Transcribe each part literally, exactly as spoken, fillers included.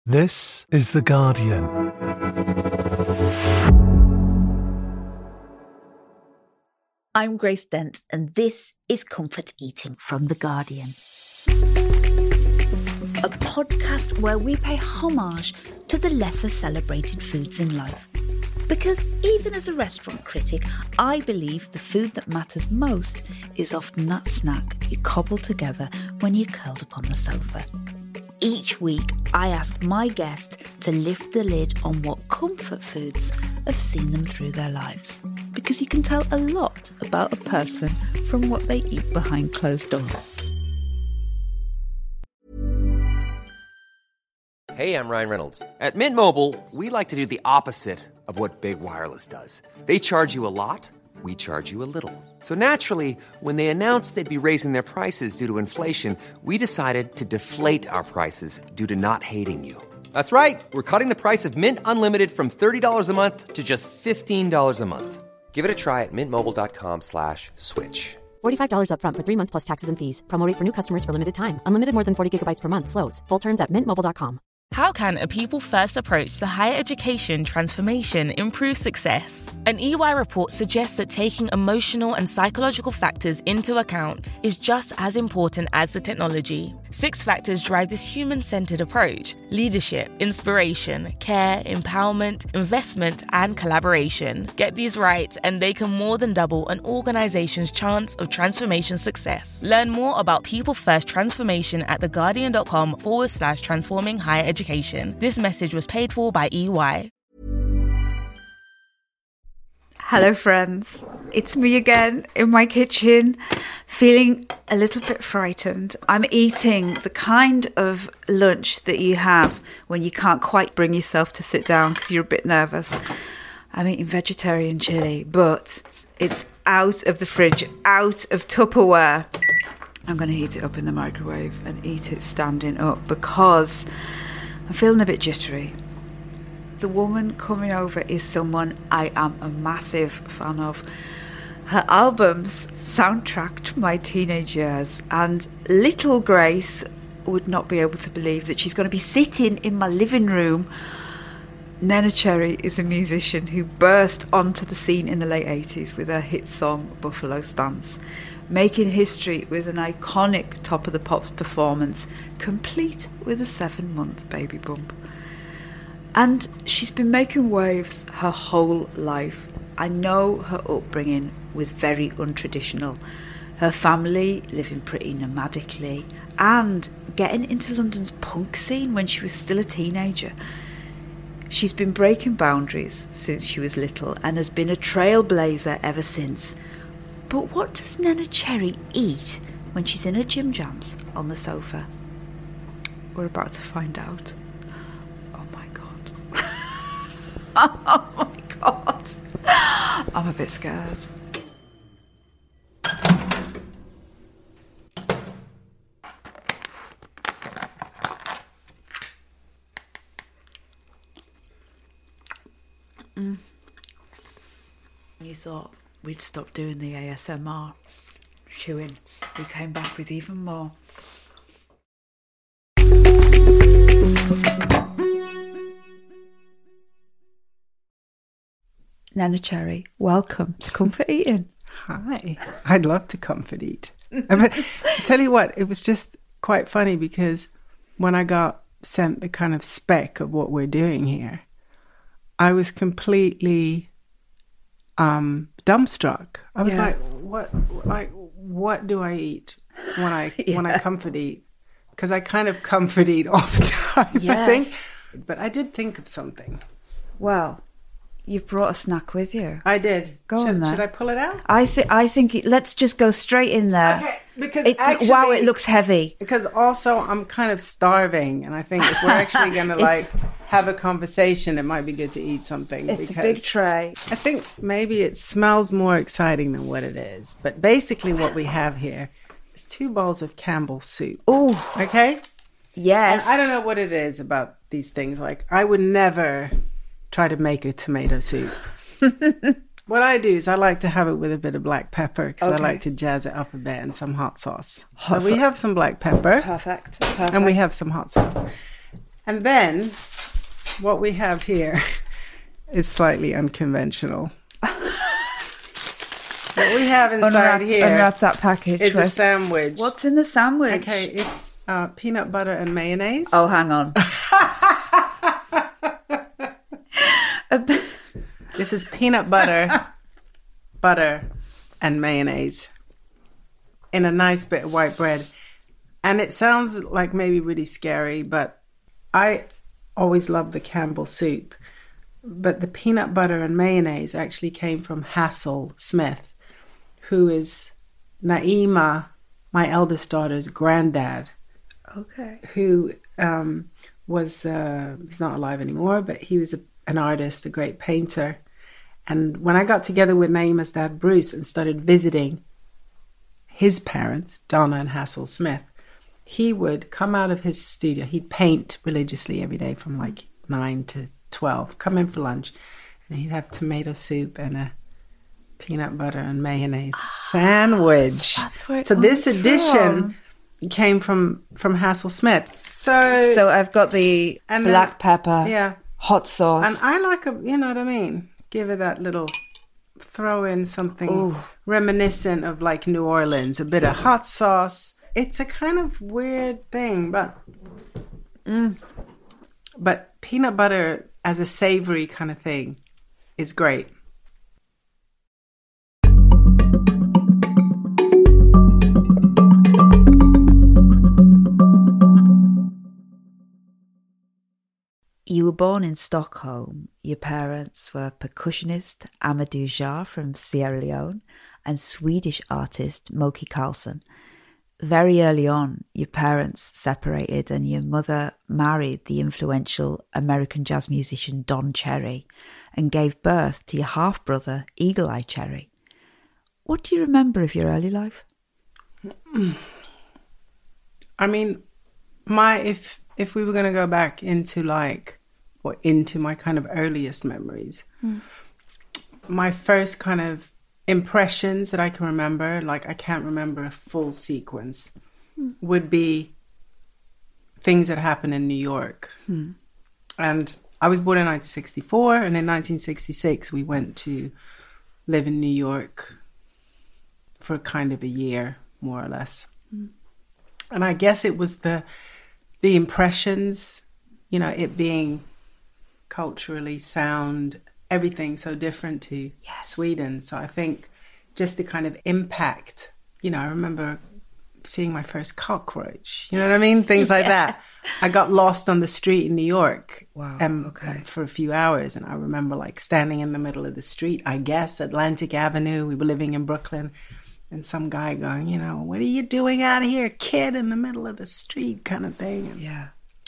This is The Guardian. I'm Grace Dent, and this is Comfort Eating from The Guardian. A podcast where we pay homage to the lesser celebrated foods in life. Because even as a restaurant critic, I believe the food that matters most is often that snack you cobble together when you're curled up on the sofa. Each week, I ask my guest to lift the lid on what comfort foods have seen them through their lives. Because you can tell a lot about a person from what they eat behind closed doors. Hey, I'm Ryan Reynolds. At Mint Mobile, we like to do the opposite of what Big Wireless does. They charge you a lot, we charge you a little. So naturally, when they announced they'd be raising their prices due to inflation, we decided to deflate our prices due to not hating you. That's right. We're cutting the price of Mint Unlimited from thirty dollars a month to just fifteen dollars a month. Give it a try at mintmobile.com slash switch. forty-five dollars up front for three months plus taxes and fees. Promo rate for new customers for limited time. Unlimited more than forty gigabytes per month slows. Full terms at mint mobile dot com. How can a people-first approach to higher education transformation improve success? An E Y report suggests that taking emotional and psychological factors into account is just as important as the technology. Six factors drive this human-centered approach: leadership, inspiration, care, empowerment, investment, and collaboration. Get these right, and they can more than double an organization's chance of transformation success. Learn more about people-first transformation at theguardian.com forward slash transforming higher education. Education. This message was paid for by E Y. Hello friends, it's me again in my kitchen, feeling a little bit frightened. I'm eating the kind of lunch that you have when you can't quite bring yourself to sit down because you're a bit nervous. I'm eating vegetarian chili, but it's out of the fridge, out of Tupperware. I'm going to heat it up in the microwave and eat it standing up because I'm feeling a bit jittery. The woman coming over is someone I am a massive fan of. Her albums soundtracked my teenage years, and little Grace would not be able to believe that she's going to be sitting in my living room. Neneh Cherry is a musician who burst onto the scene in the late eighties with her hit song Buffalo Stance, making history with an iconic Top of the Pops performance, complete with a seven-month baby bump. And she's been making waves her whole life. I know her upbringing was very untraditional. Her family living pretty nomadically and getting into London's punk scene when she was still a teenager. She's been breaking boundaries since she was little and has been a trailblazer ever since. But what does Neneh Cherry eat when she's in her gym jams on the sofa? We're about to find out. Oh my God. Oh my God. I'm a bit scared. Mm. You thought we'd stop doing the A S M R chewing. We came back with even more. Neneh Cherry, welcome to Comfort Eating. Hi. I'd love to comfort eat. I mean, I tell you what, it was just quite funny because when I got sent the kind of spec of what we're doing here, I was completely um, dumbstruck. I was yeah. like, "What? Like, what do I eat when I yeah. when I comfort eat?" Because I kind of comfort eat all the time. Yes. I think, but I did think of something. Well, you've brought a snack with you. I did. Go should, on there. Should I pull it out? I think. I think. It, let's just go straight in there. Okay. Because it, actually, wow, it looks heavy. Because also I'm kind of starving, and I think if we're actually going to like have a conversation, it might be good to eat something. It's because a big tray. I think maybe it smells more exciting than what it is. But basically, what we have here is two bowls of Campbell's soup. Oh, okay. Yes. And I don't know what it is about these things. Like I would never try to make a tomato soup. What I do is I like to have it with a bit of black pepper because okay. I like to jazz it up a bit and some hot sauce. Hot so we so- have some black pepper. Perfect. Perfect. And we have some hot sauce. And then what we have here is slightly unconventional. What we have inside unwrap, here unwrap that package. is a Wes. sandwich. What's in the sandwich? Okay, it's uh, peanut butter and mayonnaise. Oh, hang on. This is peanut butter, butter, and mayonnaise in a nice bit of white bread. And it sounds like maybe really scary, but I always loved the Campbell soup. But the peanut butter and mayonnaise actually came from Hassel Smith, who is Naima, my eldest daughter's granddad. Okay. Who um, was, uh, he's not alive anymore, but he was a, an artist, a great painter. And when I got together with Naima's dad, Bruce, and started visiting his parents, Donna and Hassel Smith, he would come out of his studio. He'd paint religiously every day from like nine to twelve, come in for lunch, and he'd have tomato soup and a peanut butter and mayonnaise sandwich. So that's where it so this comes edition from. came from, from Hassel Smith. So, So I've got the and black then- pepper, yeah. hot sauce. And I like a, you know what I mean? Give it that little, throw in something Ooh. reminiscent of like New Orleans, a bit of hot sauce. It's a kind of weird thing, but Mm. but peanut butter as a savory kind of thing is great. You were born in Stockholm. Your parents were percussionist Amadou Jar from Sierra Leone and Swedish artist Moki Karlsson. Very early on, your parents separated and your mother married the influential American jazz musician Don Cherry and gave birth to your half-brother Eagle Eye Cherry. What do you remember of your early life? I mean, my if if we were going to go back into like, or into my kind of earliest memories, mm. my first kind of impressions that I can remember, like I can't remember a full sequence, mm. would be things that happened in New York. Mm. And I was born in nineteen sixty-four, and in nineteen sixty-six we went to live in New York for kind of a year, more or less. Mm. And I guess it was the the impressions, you know, it being culturally sound, everything so different to yes. Sweden. So I think just the kind of impact, you know, I remember seeing my first cockroach, you know what I mean? Things like yeah. that. I got lost on the street in New York wow. um, okay. for a few hours. And I remember like standing in the middle of the street, I guess, Atlantic Avenue. We were living in Brooklyn. And some guy going, you know, what are you doing out here, kid, in the middle of the street kind of thing. And, yeah.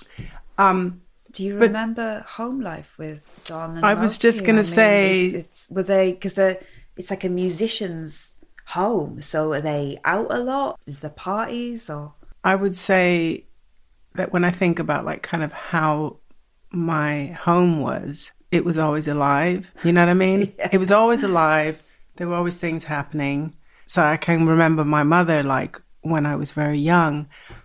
Um, Do you but remember home life with Don and I was Moki? just going I to mean, say... It's, it's, were they... Because it's like a musician's home. So are they out a lot? Is there parties or... I would say that when I think about like kind of how my home was, it was always alive. You know what I mean? yeah. It was always alive. There were always things happening. So I can remember my mother, like when I was very young,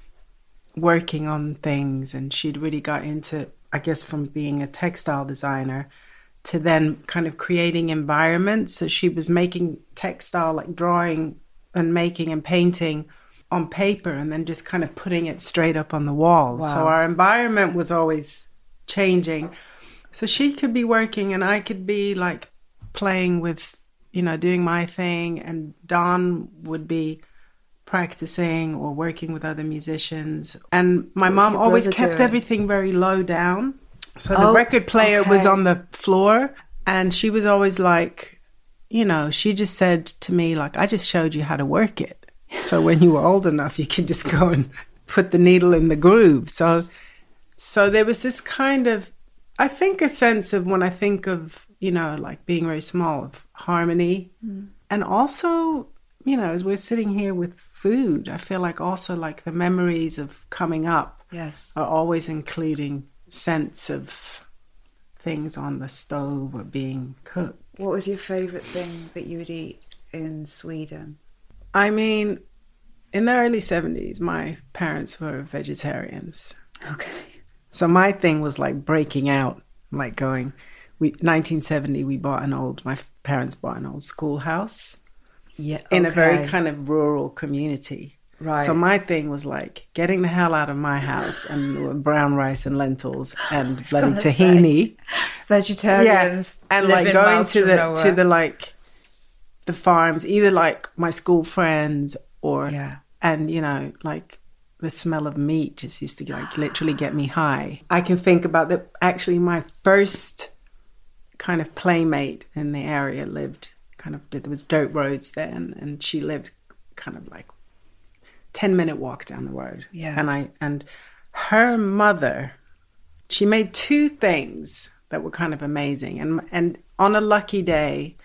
working on things, and she'd really got into, I guess, from being a textile designer to then kind of creating environments. So she was making textile, like drawing and making and painting on paper, and then just kind of putting it straight up on the wall. Wow. So our environment was always changing. So she could be working and I could be like playing with, you know, doing my thing, and Don would be practicing or working with other musicians. And my mom always kept doing? everything very low down. So the oh, record player okay. was on the floor, and she was always like, you know, she just said to me, like, I just showed you how to work it. So when you were old enough, you could just go and put the needle in the groove. So, so there was this kind of, I think, a sense of, when I think of, you know, like being very small, of harmony. Mm. And also, you know, as we're sitting here with food, I feel like also like the memories of coming up yes. are always including scents of things on the stove or being cooked. What was your favourite thing that you would eat in Sweden? I mean, in the early seventies, my parents were vegetarians. Okay. So my thing was like breaking out, like going, we nineteen seventy, we bought an old, my parents bought an old schoolhouse Yeah, in a very okay. kind of rural community. Right. So my thing was like getting the hell out of my house and brown rice and lentils and bloody gonna tahini. Vegetarians. And like living going miles to from the nowhere. to the like the farms, either like my school friends or Yeah. and you know, like the smell of meat just used to like literally get me high. I can think about that actually my first kind of playmate in the area lived kind of there was dirt roads there and, and she lived kind of like ten minute walk down the road. Yeah. And I and her mother, she made two things that were kind of amazing. And and on a lucky day,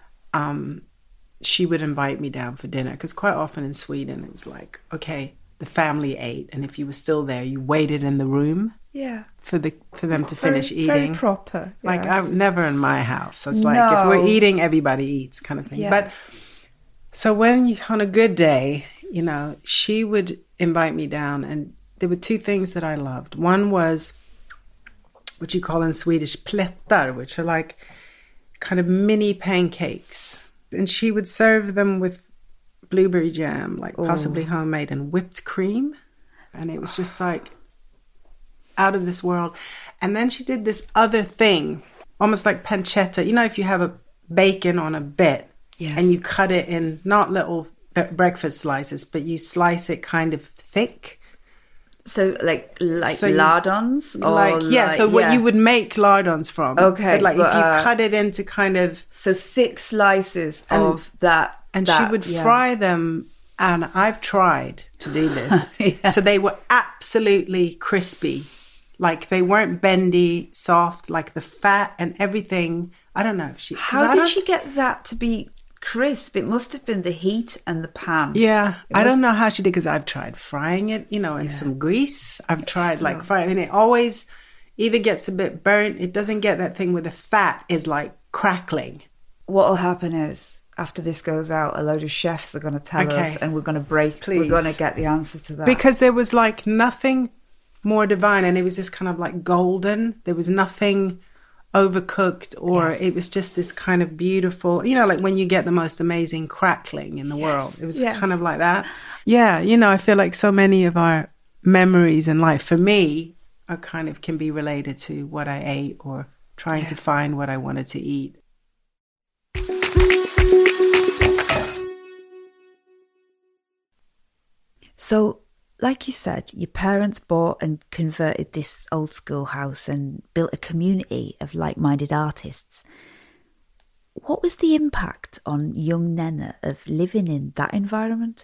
um, she would invite me down for dinner because quite often in Sweden it was like, okay, the family ate, and if you were still there, you waited in the room Yeah. for the for them to Very- finish very eating. proper. Like yes. I never in my house. It's like if No. we're eating, everybody eats, kind of thing. Yes. But so when you, on a good day, you know, she would invite me down, and there were two things that I loved. One was what you call in Swedish plättar, which are like kind of mini pancakes, and she would serve them with blueberry jam, like possibly homemade, and whipped cream, and it was just like out of this world. And then she did this other thing, almost like pancetta. You know, if you have a bacon on a bit, Yes. and you cut it in not little breakfast slices, but you slice it kind of thick. So like like So you- lardons? Or like, yeah, so what yeah. you would make lardons from. Okay, But like but, if you uh, cut it into kind of, So thick slices And- of that. and that, she would yeah. fry them, and I've tried to do this. Yeah. So they were absolutely crispy. Like they weren't bendy, soft, like the fat and everything. I don't know if she... 'cause How I did don't- she get that to be crisp? It must have been the heat and the pan. Yeah, It I must- don't know how she did because I've tried frying it, you know, in Yeah. some grease. I've tried still- like frying, and it always either gets a bit burnt. It doesn't get that thing where the fat is like crackling. What'll happen is after this goes out, a load of chefs are going to tell Okay. us, and we're going to break. Please. We're going to get the answer to that. Because there was like nothing more divine, and it was just kind of like golden. There was nothing overcooked, or Yes. it was just this kind of beautiful, you know, like when you get the most amazing crackling in the world. It was yes. kind of like that. Yeah, you know, I feel like so many of our memories in life, for me, are kind of can be related to what I ate or trying to find what I wanted to eat. So, like you said, your parents bought and converted this old schoolhouse and built a community of like-minded artists. What was the impact on young Nena of living in that environment?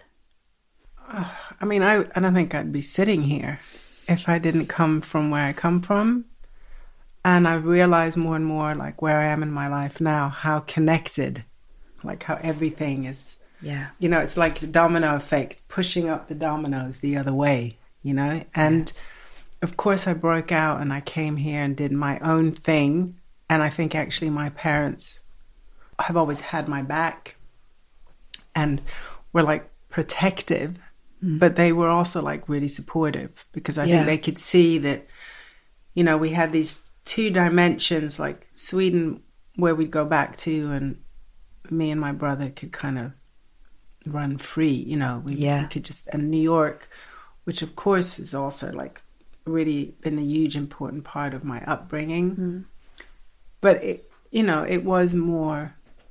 I mean, I, I don't think I'd be sitting here if I didn't come from where I come from. And I realize more and more, like where I am in my life now, how connected, like how everything is, Yeah. you know, it's like the domino effect, pushing up the dominoes the other way, you know? And of course I broke out and I came here and did my own thing. And I think actually my parents have always had my back and were like protective, but they were also like really supportive because I Yeah. think they could see that, you know, we had these two dimensions, like Sweden, where we'd go back to, and me and my brother could kind of run free, you know, we, Yeah. we could just, and New York, which of course is also like really been a huge important part of my upbringing. But it, you know, it was more,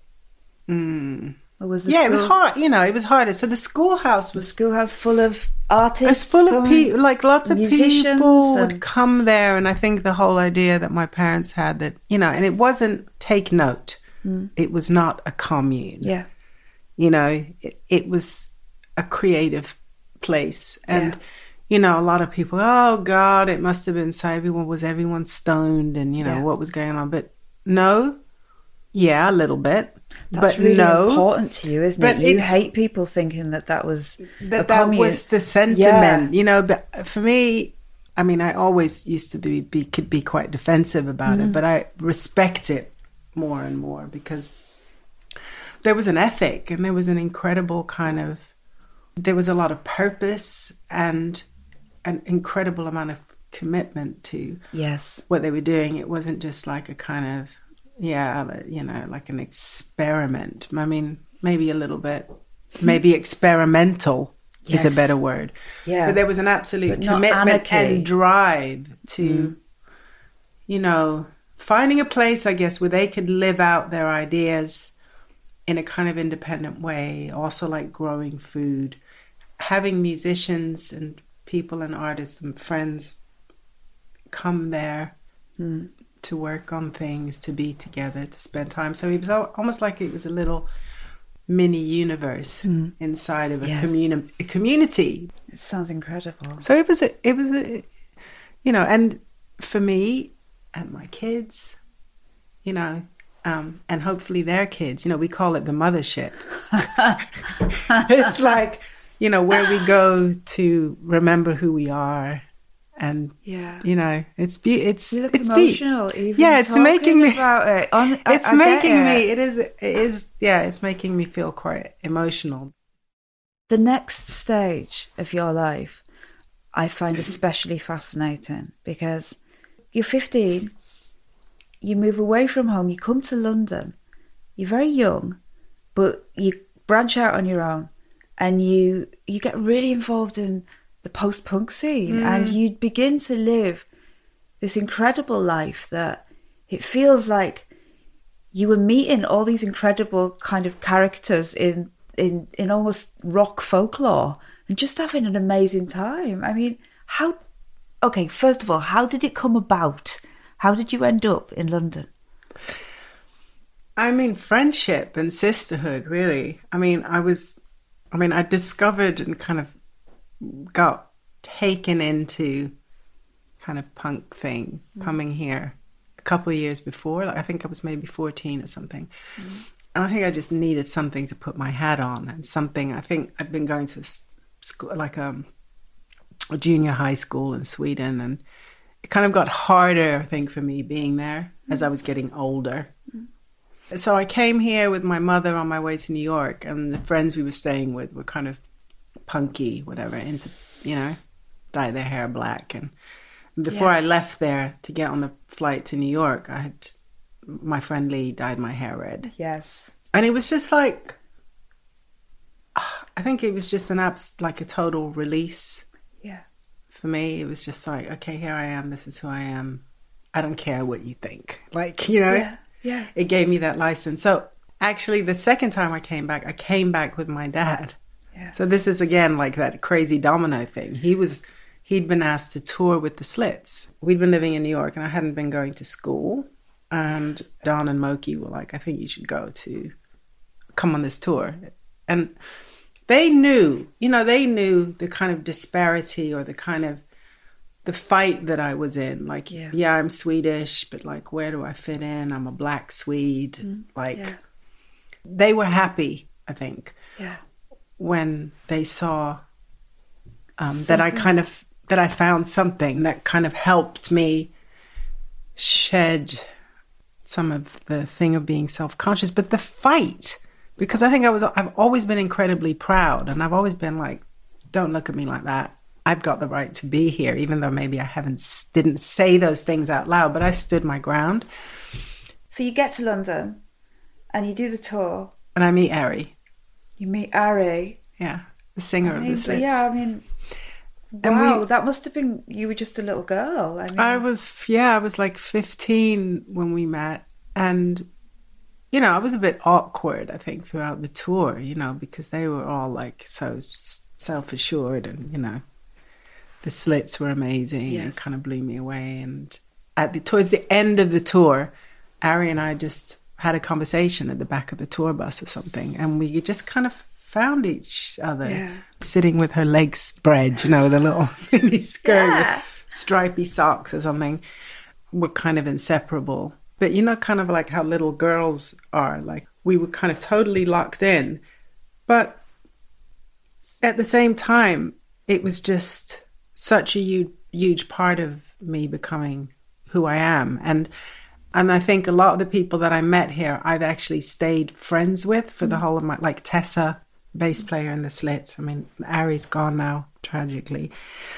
mm, Or was the yeah, it was school- hard, you know, it was harder. So the schoolhouse The was schoolhouse full of artists? it's full of coming- people, like lots of musicians people and- would come there. And I think the whole idea that my parents had that, you know, and it wasn't take note. It was not a commune. Yeah. You know, it, it was a creative place. And, Yeah. you know, a lot of people, oh God, it must have been so everyone was everyone stoned and, you know, Yeah. what was going on. But no, yeah, a little bit. That's but really no, important to you, isn't But it? You it's- hate people thinking that that was a that that commune. was the sentiment, you know. But for me, I mean, I always used to be, be could be quite defensive about it, but I respect it more and more because there was an ethic and there was an incredible kind of, there was a lot of purpose and an incredible amount of commitment to Yes. what they were doing. It wasn't just like a kind of, yeah, you know, like an experiment. I mean, maybe a little bit, maybe experimental Yes. is a better word. Yeah. But there was an absolute But not commitment anarchy. and drive to, Mm. you know, finding a place, I guess, where they could live out their ideas in a kind of independent way, also like growing food, having musicians and people and artists and friends come there Mm. to work on things, to be together, to spend time. So it was al- almost like it was a little mini universe Mm. inside of a, Yes. communi- a community. It sounds incredible. So it was, a, it was, a, you know, and for me and my kids, you know, um, and hopefully their kids, you know, we call it the mothership. It's like, you know, where we go to remember who we are. And, Yeah. you know, it's be- it's You look it's deep. emotional. Even Yeah, it's talking making me- about it. On, I- It's I get making it. me, it is, it is, yeah, it's making me feel quite emotional. The next stage of your life, I find especially fascinating because you're fifteen, you move away from home, you come to London, you're very young, but you branch out on your own, and you you get really involved in the post-punk scene, and you begin to live this incredible life that it feels like you were meeting all these incredible kind of characters in in in almost rock folklore and just having an amazing time. I mean, how okay, first of all, how did it come about? How did you end up in London? I mean, friendship and sisterhood, really. I mean, I was, I mean, I discovered and kind of got taken into kind of punk thing mm. coming here a couple of years before. Like, I think I was maybe fourteen or something. Mm. And I think I just needed something to put my hat on, and something, I think I'd been going to a school, like a, a junior high school in Sweden, and it kind of got harder, I think, for me being there mm. as I was getting older. Mm. So I came here with my mother on my way to New York, and the friends we were staying with were kind of punky, whatever, into, you know, dye their hair black. And before yeah. I left there to get on the flight to New York, I had, my friend Lee dyed my hair red. Yes. And it was just like, I think it was just an abs, like a total release. Yeah. For me, it was just like, okay, here I am. This is who I am. I don't care what you think. Like, you know, yeah. Yeah. It gave me that license. So actually, the second time I came back, I came back with my dad. Yeah. So this is, again, like that crazy domino thing. He was, he'd been asked to tour with the Slits. We'd been living in New York, and I hadn't been going to school. And Don and Moki were like, I think you should go to, come on this tour. And they knew, you know, they knew the kind of disparity or the kind of, the fight that I was in. Like, yeah, yeah I'm Swedish, but like, where do I fit in? I'm a black Swede. Mm, like, yeah. They were happy, I think, yeah. when they saw um, that I kind of, that I found something that kind of helped me shed some of the thing of being self-conscious. But the fight, because I think I was, I've always been incredibly proud, and I've always been like, don't look at me like that. I've got the right to be here, even though maybe I haven't, didn't say those things out loud, but I stood my ground. So you get to London and you do the tour. And I meet Ari. You meet Ari. Yeah, the singer I mean, of the Slits. Yeah, I mean, and wow, we, that must have been, you were just a little girl. I mean, I was, yeah, I was like fifteen when we met. And, you know, I was a bit awkward, I think, throughout the tour, you know, because they were all like so self-assured, and, you know, the Slits were amazing. Yes. And kind of blew me away. And at the towards the end of the tour, Ari and I just had a conversation at the back of the tour bus or something, and we just kind of found each other, yeah. sitting with her legs spread, you know, with a little mini skirt, yeah. with stripy socks or something. We're kind of inseparable. But you know, kind of like how little girls are, like we were kind of totally locked in. But at the same time, it was just such a huge, huge part of me becoming who I am. And and I think a lot of the people that I met here, I've actually stayed friends with for the whole of my, like Tessa, bass player in the Slits. I mean, Ari's gone now, tragically.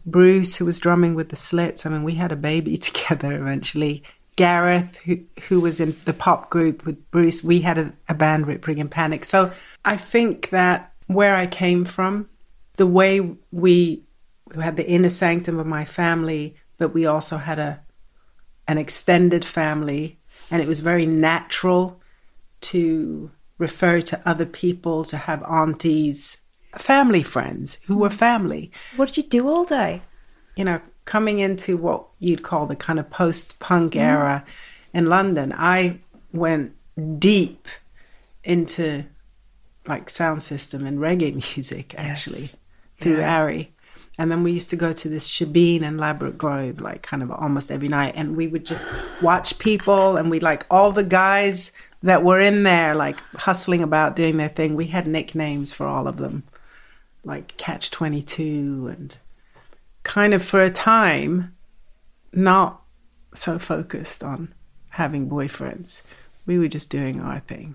Bruce, who was drumming with the Slits. I mean, we had a baby together eventually. Gareth, who who was in the pop group with Bruce, we had a, a band, Rip Rig and Panic. So I think that where I came from, the way we, we had the inner sanctum of my family, but we also had a an extended family, and it was very natural to refer to other people, to have aunties, family friends who were family. What did you do all day? You know, coming into what you'd call the kind of post-punk mm. era in London, I went deep into like sound system and reggae music, actually, yes. through yeah. Ari. And then we used to go to this Shebeen and Ladbroke Grove, like kind of almost every night. And we would just watch people, and we like all the guys that were in there, like hustling about doing their thing. We had nicknames for all of them, like Catch twenty-two, and kind of for a time, not so focused on having boyfriends. We were just doing our thing.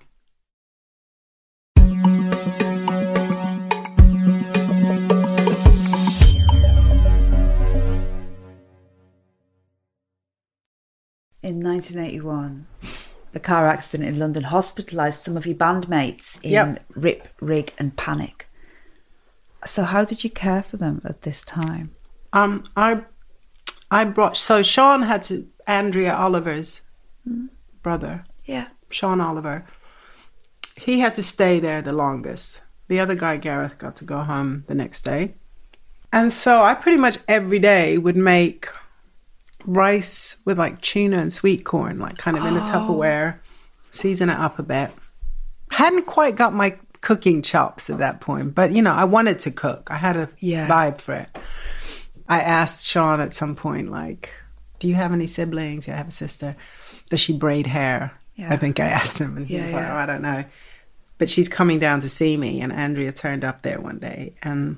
In nineteen eighty-one, a car accident in London hospitalised some of your bandmates in yep. Rip, Rig and Panic. So how did you care for them at this time? Um, I I brought... So Sean had to... Andrea Oliver's mm. brother. Yeah. Sean Oliver. He had to stay there the longest. The other guy, Gareth, got to go home the next day. And so I pretty much every day would make rice with like tuna and sweet corn, like kind of in a Tupperware, season it up a bit. Hadn't quite got my cooking chops at that point, but you know, I wanted to cook. I had a yeah. vibe for it. I asked Sean at some point, like, do you have any siblings? I have a sister. Does she braid hair? Yeah. I think I asked him, and he yeah, was like, yeah. oh, I don't know. But she's coming down to see me, and Andrea turned up there one day, and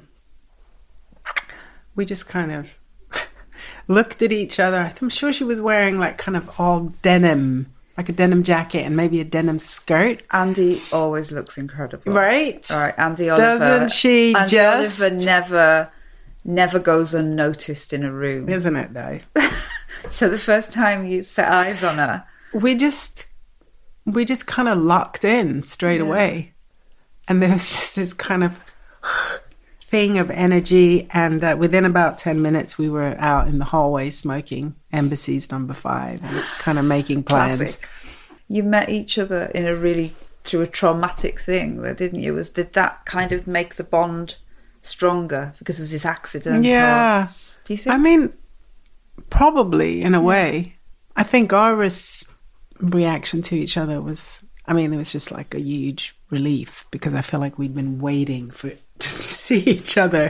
we just kind of looked at each other. I'm sure she was wearing like kind of all denim, like a denim jacket and maybe a denim skirt. Andy always looks incredible. Right? All right, Andy Oliver. Doesn't she Andy just? Oliver never, never goes unnoticed in a room. Isn't it, though? So the first time you set eyes on her, we just, we just kind of locked in straight yeah. away. And there was just this kind of thing of energy, and uh, within about ten minutes we were out in the hallway smoking Embassy's number five and kind of making plans. Classic. You met each other in a really through a traumatic thing though, didn't you? Was did that kind of make the bond stronger because it was this accident? Yeah. Or, do you think? I mean, probably in a yeah. way. I think our res- reaction to each other was, I mean, it was just like a huge relief, because I feel like we'd been waiting for to see each other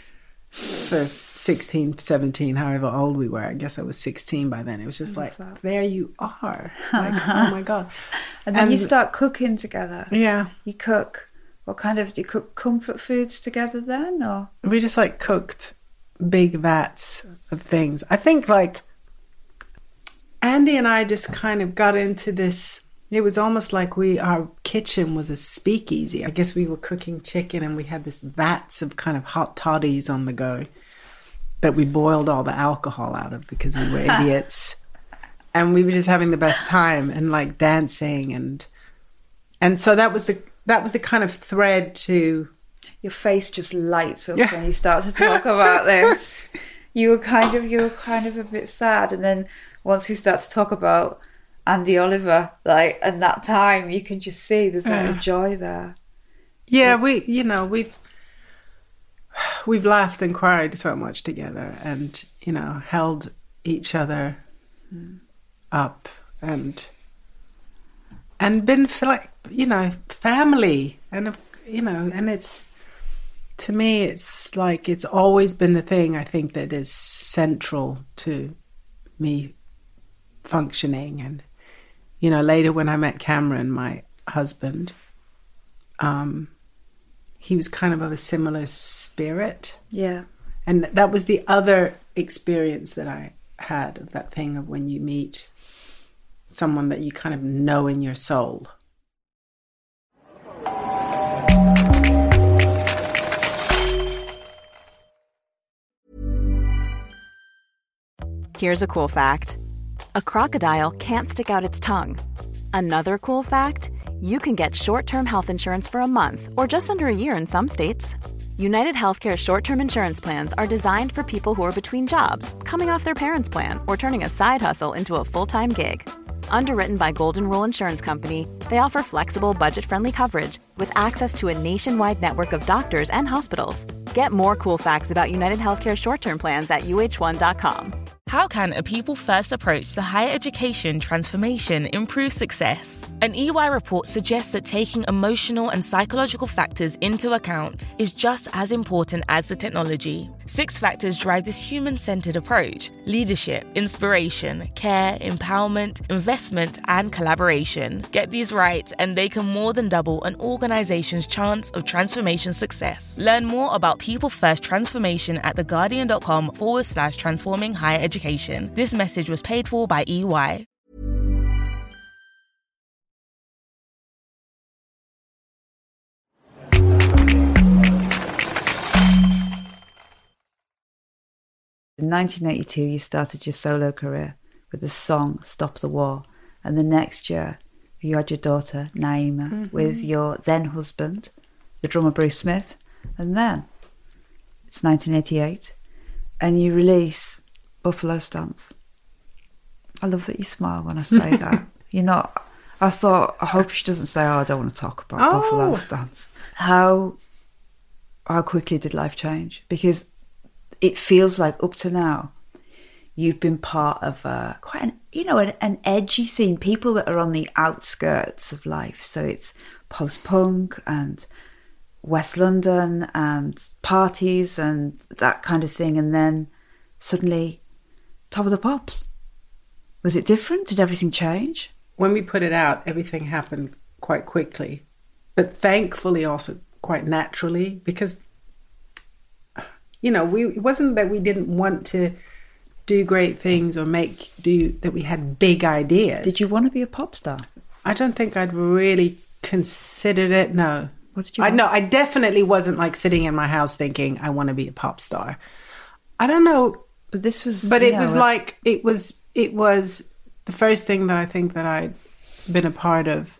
for sixteen, seventeen, however old we were. I guess I was sixteen by then. It was just like, that? There you are. Like, oh my God. And then and, you start cooking together. Yeah. You cook. What kind of, do you cook comfort foods together then? Or we just like cooked big vats of things. I think like Andy and I just kind of got into this. It was almost like we, our kitchen was a speakeasy. I guess we were cooking chicken, and we had this vats of kind of hot toddies on the go that we boiled all the alcohol out of because we were idiots. And we were just having the best time and like dancing. And and so that was the that was the kind of thread to... Your face just lights up yeah. when you start to talk about this. You were kind of, you were kind of a bit sad. And then once we start to talk about Andy Oliver, like, and that time, you can just see there's like yeah. a joy there. Yeah, we, you know, we've we've laughed and cried so much together, and you know, held each other mm. up, and and been for like, you know, family, and you know, and it's, to me, it's like it's always been the thing I think that is central to me functioning. And you know, later when I met Cameron, my husband, um, he was kind of of a similar spirit. Yeah. And that was the other experience that I had, of that thing of when you meet someone that you kind of know in your soul. Here's a cool fact. A crocodile can't stick out its tongue. Another cool fact, you can get short-term health insurance for a month or just under a year in some states. United Healthcare short-term insurance plans are designed for people who are between jobs, coming off their parents' plan, or turning a side hustle into a full-time gig. Underwritten by Golden Rule Insurance Company, they offer flexible, budget-friendly coverage with access to a nationwide network of doctors and hospitals. Get more cool facts about United Healthcare short-term plans at U H one dot com. How can a people-first approach to higher education transformation improve success? An E Y report suggests that taking emotional and psychological factors into account is just as important as the technology. Six factors drive this human-centered approach: leadership, inspiration, care, empowerment, investment, and collaboration. Get these right, and they can more than double an organization's chance of transformation success. Learn more about people-first transformation at theguardian.com forward slash transforming higher education. This message was paid for by E Y. In nineteen eighty-two, you started your solo career with the song Stop the War. And the next year, you had your daughter, Naima, mm-hmm. with your then husband, the drummer Bruce Smith. And then it's nineteen eighty-eight, and you release Buffalo Stance. I love that you smile when I say that. You're not, I thought, I hope she doesn't say, oh, I don't want to talk about oh. Buffalo Stance. How, how quickly did life change? Because it feels like up to now, you've been part of a, quite an, you know, an, an edgy scene, people that are on the outskirts of life. So it's post-punk and West London and parties and that kind of thing. And then suddenly, Top of the Pops. Was it different? Did everything change? When we put it out, everything happened quite quickly, but thankfully also quite naturally, because, you know, we it wasn't that we didn't want to do great things or make do that we had big ideas. Did you want to be a pop star? I don't think I'd really considered it. No. What did you I want? know I definitely wasn't like sitting in my house thinking I want to be a pop star. I don't know. But this was, but it know, was a... like it was. It was the first thing that I think that I'd been a part of,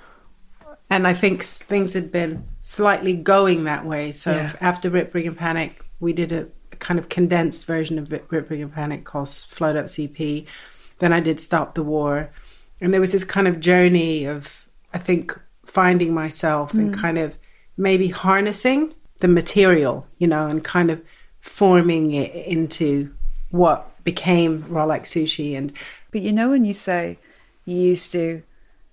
and I think things had been slightly going that way. So yeah. after Rip, Rig and Panic, we did a, a kind of condensed version of Rip, Rig and Panic called Float Up C P. Then I did Stop the War, and there was this kind of journey of, I think, finding myself mm. and kind of maybe harnessing the material, you know, and kind of forming it into what became Raw Like Sushi. And but you know, when you say you used to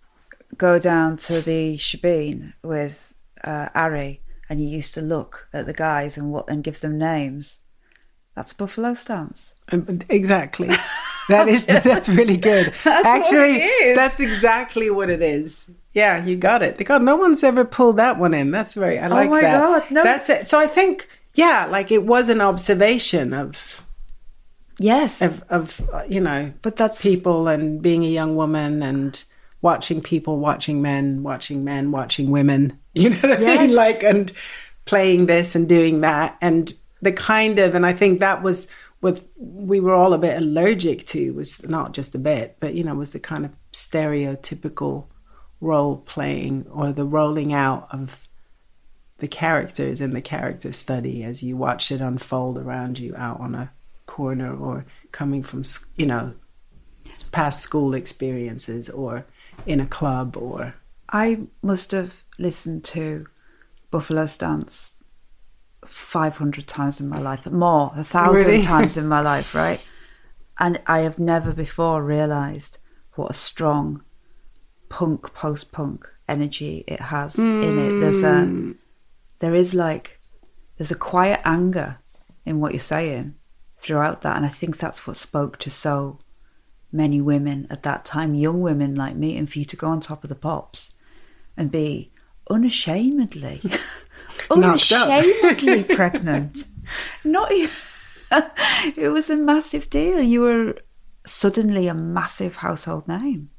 go down to the shebeen with uh, Ari, and you used to look at the guys and what and give them names, that's Buffalo Stance. Um, exactly. That is that's really good. That's Actually, what it is. That's exactly what it is. Yeah, you got it. God, no one's ever pulled that one in. That's very. I like that. Oh my that. God, no. That's it. So I think. Yeah, like it was an observation of, yes, of, of uh, you know, but that's people and being a young woman and watching people, watching men, watching men, watching women, you know what yes. I mean? Like, and playing this and doing that. And the kind of, and I think that was what we were all a bit allergic to, was not just a bit, but, you know, was the kind of stereotypical role playing or the rolling out of the characters in the character study as you watch it unfold around you out on a corner or coming from, you know, past school experiences or in a club. Or I must have listened to Buffalo Stance five hundred times in my life, more, a thousand really? times in my life, right? And I have never before realised what a strong punk, post-punk energy it has mm. in it. There's a... There is like, there's a quiet anger in what you're saying throughout that. And I think that's what spoke to so many women at that time, young women like me, and for you to go on Top of the Pops and be unashamedly, unashamedly pregnant. Not even, it was a massive deal. You were suddenly a massive household name.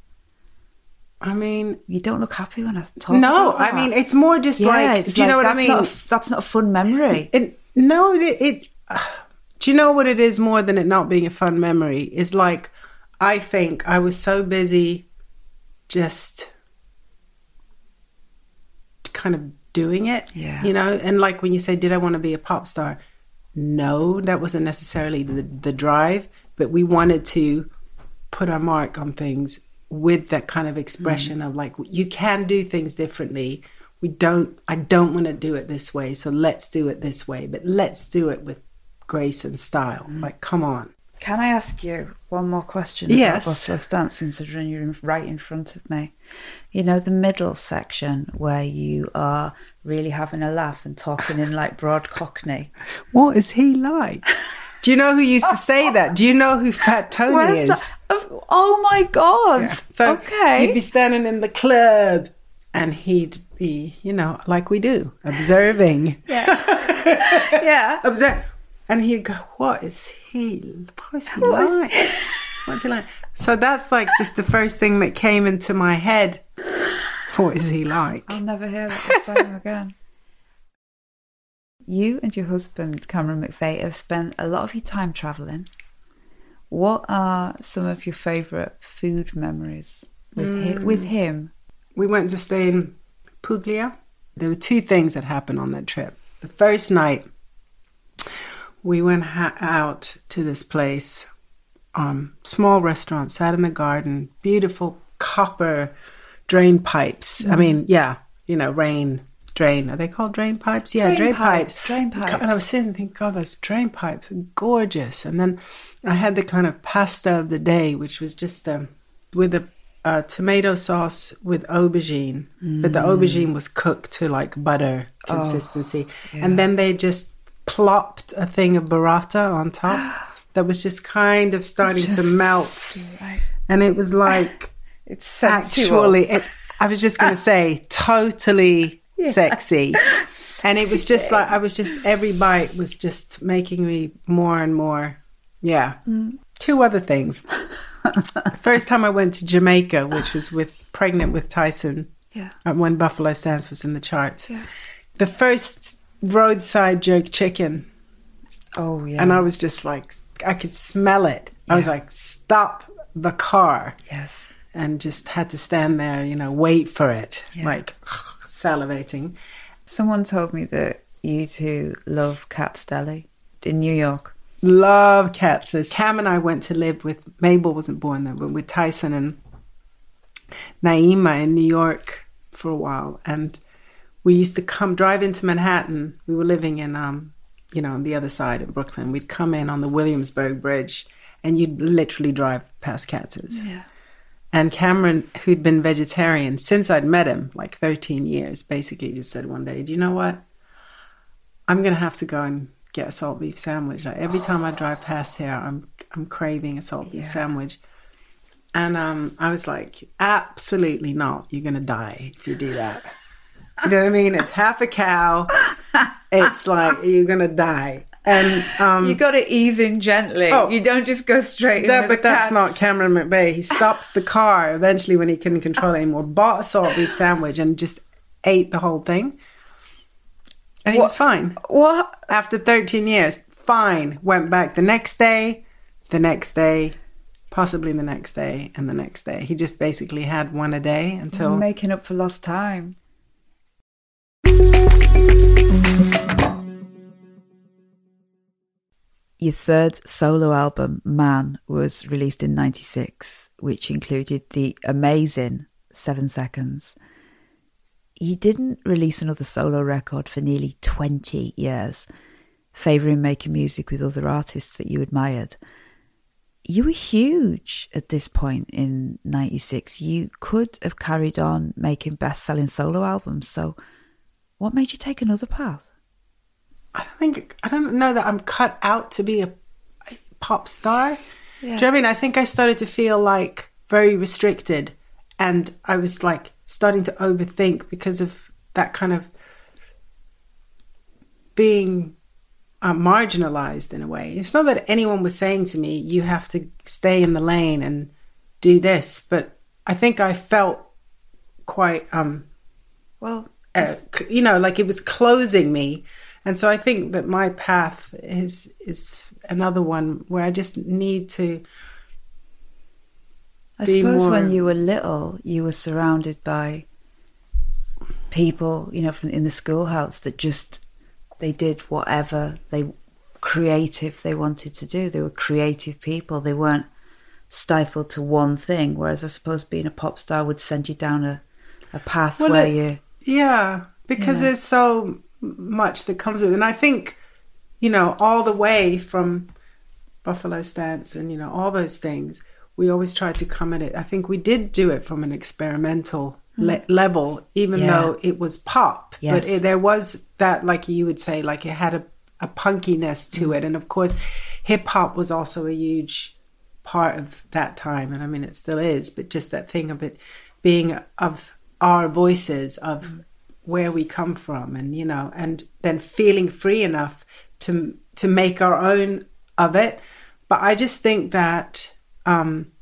I mean, you don't look happy when I talk no, about that. I mean, it's more just yeah, like, it's do you like, know what I that's mean? Not a, that's not a fun memory. It, no, it, it uh, Do you know what it is more than it not being a fun memory? It's like, I think I was so busy just kind of doing it, Yeah. you know? And like when you say, did I want to be a pop star? No, that wasn't necessarily the, the drive, but we wanted to put our mark on things with that kind of expression mm. of like, you can do things differently. We don't, I don't want to do it this way, so let's do it this way, but let's do it with grace and style. Mm. Like, come on. Can I ask you one more question yes. about Buffalo Stance, considering you're right in front of me? You know, the middle section where you are really having a laugh and talking in like broad Cockney. What is he like? Do you know who used to say that? Do you know who Fat Tony Where's is? That? Oh my God. Yeah. So okay. he'd be standing in the club and he'd be, you know, like we do, observing. Yeah. yeah. Observe. And he'd go, what is he, what is he like? What's he like? So that's like just the first thing that came into my head. What is he like? I'll never hear that song again. You and your husband, Cameron McVeigh, have spent a lot of your time travelling. What are some of your favourite food memories with, mm. him, with him? We went to stay in Puglia. There were two things that happened on that trip. The first night, we went ha- out to this place, um, small restaurant, sat in the garden, beautiful copper drain pipes. Mm. I mean, yeah, you know, rain, drain. Are they called drain pipes? Yeah, drain, drain pipes. pipes. Drain pipes. And I was sitting and thinking, God, those drain pipes are gorgeous. And then I had the kind of pasta of the day, which was just um, with a uh, tomato sauce with aubergine. Mm. But the aubergine was cooked to like butter consistency. Oh, yeah. And then they just plopped a thing of burrata on top that was just kind of starting just to melt. Like, and it was like, it's sensual. Actually, it, I was just going to say, totally yeah. sexy. sexy. And it was just like, I was just, every bite was just making me more and more, yeah. Mm. Two other things. First time I went to Jamaica, which was with pregnant with Tyson, yeah. when Buffalo Stance was in the charts. Yeah. The first roadside jerk chicken. Oh, yeah. And I was just like, I could smell it. Yeah. I was like, stop the car. Yes. And just had to stand there, you know, wait for it, yeah. like salivating. Someone told me that you two love Katz Deli in New York. Love Katz. Cam and I went to live with, Mabel wasn't born there, but with Tyson and Naima in New York for a while. And we used to come, drive into Manhattan. We were living in, um, you know, on the other side of Brooklyn. We'd come in on the Williamsburg Bridge and you'd literally drive past Katz's. Yeah. And Cameron, who'd been vegetarian since I'd met him, like thirteen years, basically just said one day, do you know what? I'm going to have to go and get a salt beef sandwich. Like every time I drive past here, I'm I'm craving a salt beef yeah. sandwich. And um, I was like, absolutely not. You're going to die if you do that. You know what I mean? It's half a cow. It's like, you're going to die. And um, you got to ease in gently. Oh, you don't just go straight that, in. But that's not Cameron McVeigh. He stops the car eventually when he couldn't control it anymore, bought a salt beef sandwich and just ate the whole thing. And he what? was fine. What? After thirteen years, fine. Went back the next day, the next day, possibly the next day, and the next day. He just basically had one a day until... He's making up for lost time. Your third solo album, Man, was released in ninety-six, which included the amazing Seven Seconds. You didn't release another solo record for nearly twenty years, favouring making music with other artists that you admired. You were huge at this point in ninety-six. You could have carried on making best-selling solo albums, so what made you take another path? I don't think, I don't know that I'm cut out to be a, a pop star. Yeah. Do you know what I mean? I think I started to feel like very restricted and I was like starting to overthink because of that kind of being uh, marginalized in a way. It's not that anyone was saying to me, you have to stay in the lane and do this, but I think I felt quite, um, well, uh, you know, like it was closing me. And so I think that my path is is another one where I just need to I be suppose more... when you were little, you were surrounded by people, you know, from in the schoolhouse that just, they did whatever they creative they wanted to do. They were creative people. They weren't stifled to one thing. Whereas I suppose being a pop star would send you down a, a path well, where it, you... Yeah, because you know. there's so much that comes with it. And I think, you know, all the way from Buffalo Stance and, you know, all those things, we always tried to come at it. I think we did do it from an experimental le- level, even Yeah. though it was pop. Yes. But it, there was that, like you would say, like it had a, a punkiness to it. And of course, hip hop was also a huge part of that time. And I mean, it still is, but just that thing of it being of our voices, of where we come from, and, you know, and then feeling free enough to to make our own of it. But I just think that, um,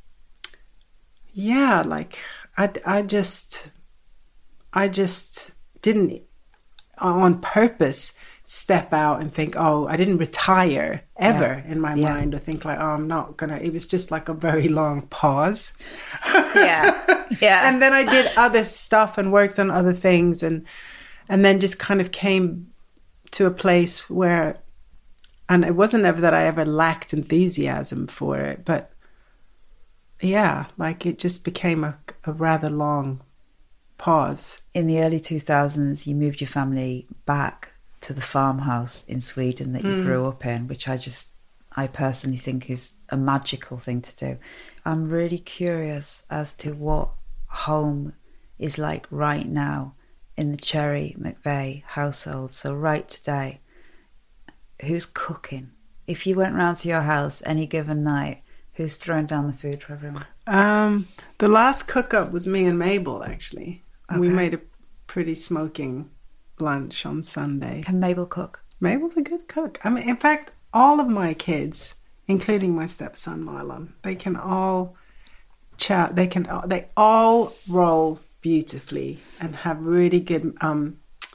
yeah, like I, I just, I just didn't on purpose step out and think, oh, I didn't retire ever Yeah. in my Yeah. mind, or think like, oh, I'm not gonna. It was just like a very long pause. Yeah, yeah. And then I did other stuff and worked on other things, and and then just kind of came to a place where, and it wasn't ever that I ever lacked enthusiasm for it, but yeah, like it just became a, a rather long pause. In the early two thousands, you moved your family back to the farmhouse in Sweden that you Mm. grew up in, which I just, I personally think is a magical thing to do. I'm really curious as to what home is like right now in the Cherry McVeigh household. So right today, who's cooking? If you went round to your house any given night, who's throwing down the food for everyone? Um, the last cook-up was me and Mabel, actually. Okay. We made a pretty smoking lunch on Sunday. Can Mabel cook? Mabel's a good cook. I mean, in fact, all of my kids, including my stepson Marlon, they can all chat. They can. They all roll beautifully and have really good um,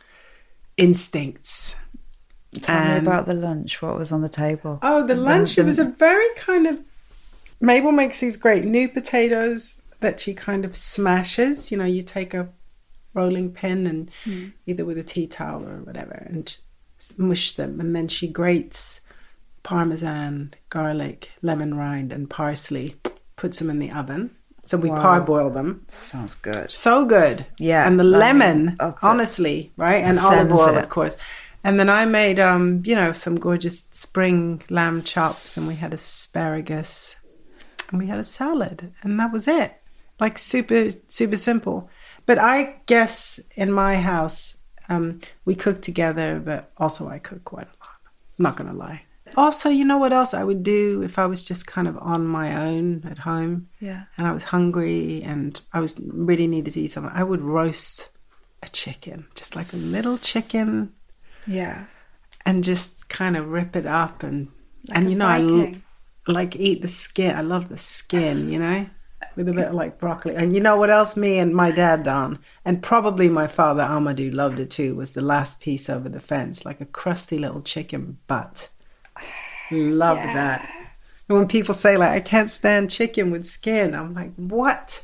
instincts. Tell And- me about the lunch. What was on the table? Oh, the lunch. It was a very kind of. Mabel makes these great new potatoes that she kind of smashes. You know, you take a rolling pin and either with a tea towel or whatever and mush them, and then she grates parmesan, garlic, lemon rind and parsley, puts them in the oven. So we Wow. parboil them. Sounds good. So good. Yeah, And the I lemon, mean, oh, the- honestly, right? And olive Sends oil, it. of course. And then I made, um, you know, some gorgeous spring lamb chops, and we had asparagus, and we had a salad, and that was it. Like super, super simple. But I guess in my house, um, we cook together, but also I cook quite a lot. I'm not going to lie. Also, you know what else I would do if I was just kind of on my own at home? Yeah. And I was hungry and I was really needed to eat something? I would roast a chicken, just like a little chicken, Yeah. and just kind of rip it up. And, Like and a you know, I l- Viking. like eat the skin. I love the skin, you know, with a bit of like broccoli. And you know what else me and my dad done, and probably my father Amadou loved it too, was the last piece over the fence, like a crusty little chicken butt. Love that. And when people say like, I can't stand chicken with skin, I'm like, what?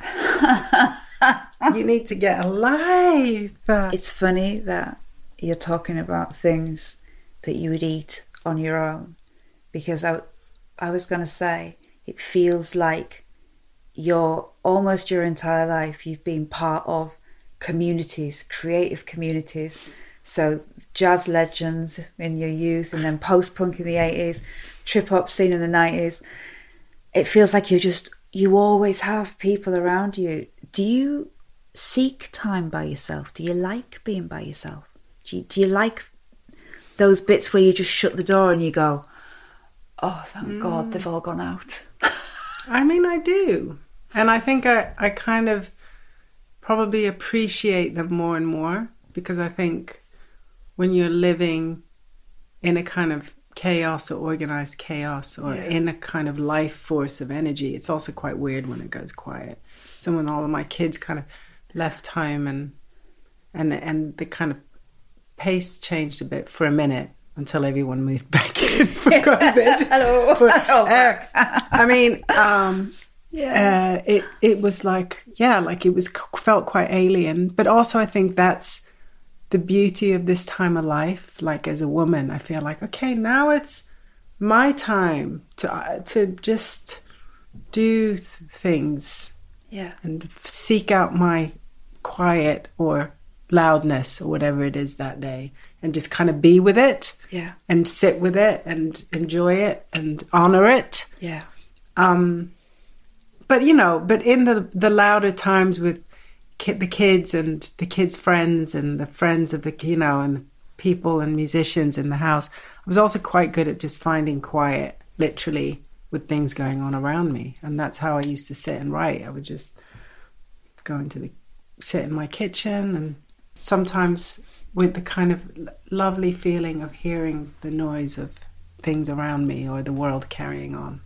You need to get alive. It's funny that you're talking about things that you would eat on your own, because I, I was going to say, it feels like you're almost your entire life, you've been part of communities, creative communities. So jazz legends in your youth, and then post-punk in the eighties, trip-hop scene in the nineties. It feels like you're just, you always have people around you. Do you seek time by yourself? Do you like being by yourself? Do you, do you like those bits where you just shut the door and you go, oh, thank God they've all gone out? I mean, I do. And I think I, I kind of probably appreciate them more and more, because I think when you're living in a kind of chaos or organized chaos, or Yeah. in a kind of life force of energy, it's also quite weird when it goes quiet. So when all of my kids kind of left home, and and and the kind of pace changed a bit for a minute until everyone moved back in for COVID. Hello. For, Hello. uh, I mean, um, yeah, uh, it it was like yeah, like it was felt quite alien. But also, I think that's the beauty of this time of life. Like as a woman, I feel like okay, now it's my time to uh, to just do th- things, yeah, and seek out my quiet or loudness or whatever it is that day, and just kind of be with it, yeah, and sit with it and enjoy it and honor it, yeah. Um, but you know, but in the the louder times with ki- the kids and the kids' friends and the friends of the you know and people and musicians in the house, I was also quite good at just finding quiet, literally, with things going on around me, and that's how I used to sit and write. I would just go into the sit in my kitchen, and sometimes with the kind of lovely feeling of hearing the noise of things around me or the world carrying on.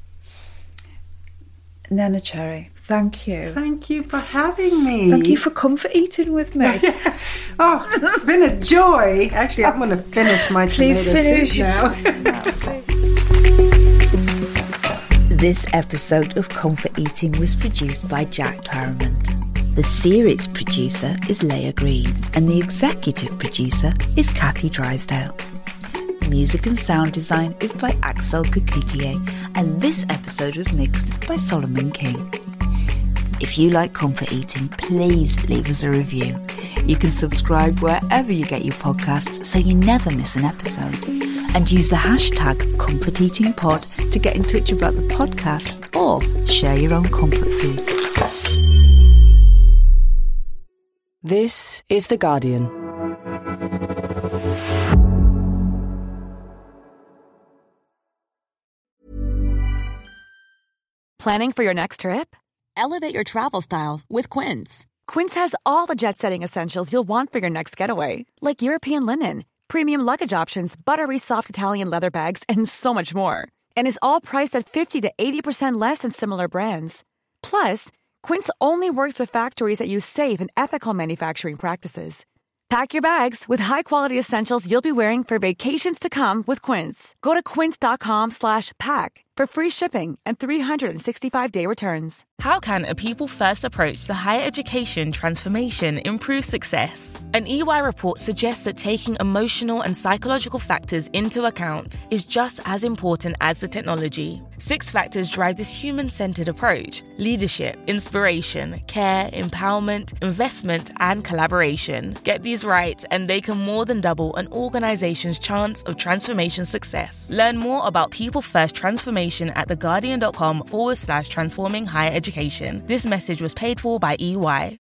Neneh Cherry, thank you. Thank you for having me. Thank you for comfort eating with me. Yeah. Oh, it's been a joy. Actually, I'm going to finish my Please tomato finish soup now. This episode of Comfort Eating was produced by Jack Claremont. The series producer is Leah Green, and the executive producer is Kathy Drysdale. Music and sound design is by Axel Kukutier, and this episode was mixed by Solomon King. If you like Comfort Eating, please leave us a review. You can subscribe wherever you get your podcasts so you never miss an episode. And use the hashtag ComfortEatingPod to get in touch about the podcast or share your own comfort food. This is The Guardian. Planning for your next trip? Elevate your travel style with Quince. Quince has all the jet-setting essentials you'll want for your next getaway, like European linen, premium luggage options, buttery soft Italian leather bags, and so much more. And is all priced at fifty to eighty percent less than similar brands. Plus, Quince only works with factories that use safe and ethical manufacturing practices. Pack your bags with high-quality essentials you'll be wearing for vacations to come with Quince. Go to quince.com slash pack for free shipping and three sixty-five day returns. How can a people-first approach to higher education transformation improve success? An E Y report suggests that taking emotional and psychological factors into account is just as important as the technology. Six factors drive this human-centered approach: leadership, inspiration, care, empowerment, investment, and collaboration. Get these right, and they can more than double an organization's chance of transformation success. Learn more about people-first transformation at theguardian.com forward slash transforming higher education. This message was paid for by E Y.